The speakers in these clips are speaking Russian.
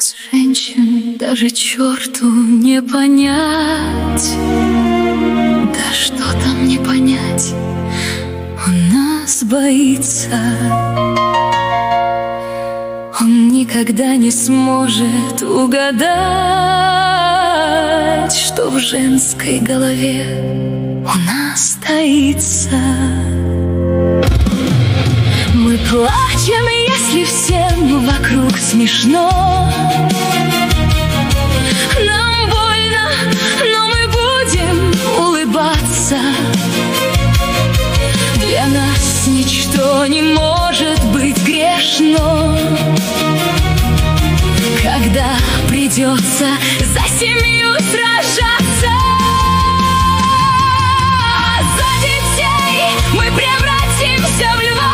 Нас, женщин, даже черту не понять. Да что там не понять, он нас боится. Он никогда не сможет угадать, что в женской голове у нас таится. Мы плачем, если всем вокруг смешно. Нам больно, но мы будем улыбаться. Для нас ничто не может быть грешно. Когда придется за семью сражаться, за детей мы превратимся в льва.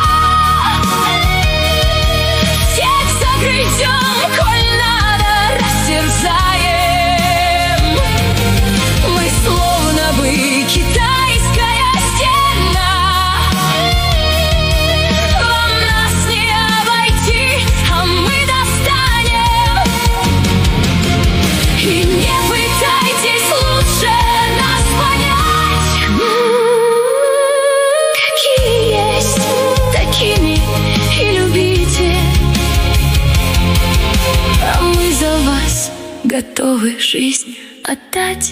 Всех загрызем, коль надо, растерзаем. Мы словно бы китайская стена. Вам нас не обойти, а мы достанем. И не пытайтесь лучше нас понять. Какие есть, такими и любите. А мы за вас готовы жизнь отдать.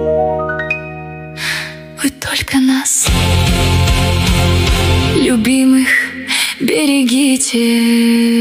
Вы только нас, любимых, берегите.